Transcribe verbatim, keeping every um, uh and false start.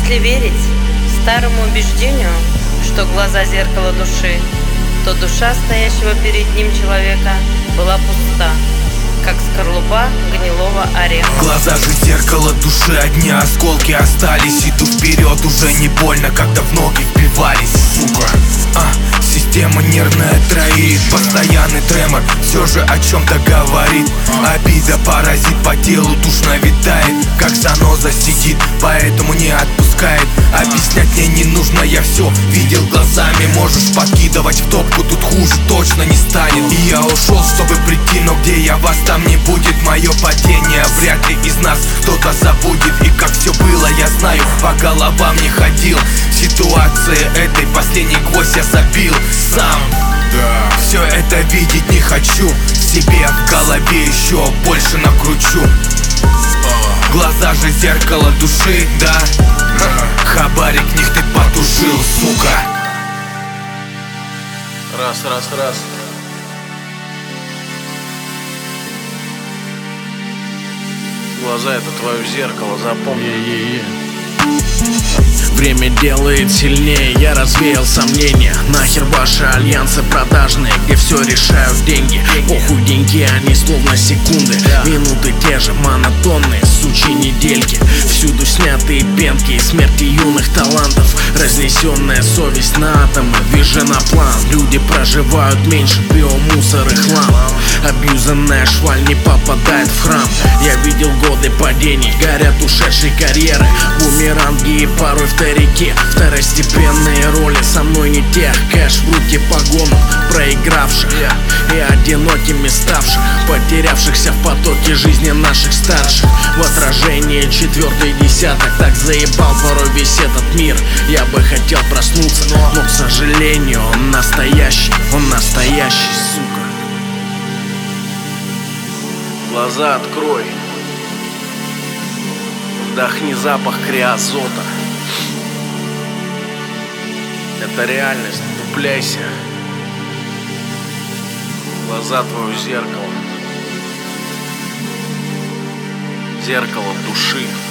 Если верить старому убеждению, что глаза — зеркало души, то душа стоящего перед ним человека была пуста, как скорлупа гнилого ореха. Глаза же зеркало души, одни осколки остались. Иду вперед, уже не больно, когда в ноги впивались. Сука, а, система нервная троит, постоянный тремор все же о чем-то говорит. Обида паразит по телу, душно витает, как заноза сидит, поэтому не отпускает. Объяснять мне не нужно, я все видел глазами. Можешь подкидывать в топку, тут хуже точно не станет. И я ушел, чтобы прийти, но где я, вас там не будет. Мое падение вряд ли из нас кто-то забудет. И как все было, я знаю, по головам не ходил. В ситуации этой последний гвоздь я забил сам. Да. Все это видеть не хочу, себе в голове еще больше накручу. Глаза же зеркало души, да. Хабарик в них ты потушил, сука. Раз, раз, раз. Глаза — это твое зеркало, запомни. Время делает сильнее, я развеял сомнения. Нахер ваши альянсы продажные, где все решают деньги. Похуй деньги, они словно секунды. Минуты те же, монотонные, сучьи недельки. Всюду снятые пенки и смерти юных талантов. Разнесенная совесть на атомы, вижу на план. Люди проживают меньше, биомусор и хлам. Абьюзанная шваль не попадает в храм. Я видел годы падений, горят ушедшие карьеры. Бумеранги и порой в реке. Второстепенные роли со мной не тех. Кэш в руки погону проигравших и одинокими ставших, потерявшихся в потоке жизни наших старших. В отражении четвертый десяток. Так заебал порой весь этот мир. Я бы хотел проснуться, но, к сожалению, он настоящий. Он настоящий, сука. Глаза открой. Вдохни запах криозота. Это реальность, вдупляйся. Глаза — твое зеркало. Зеркало души.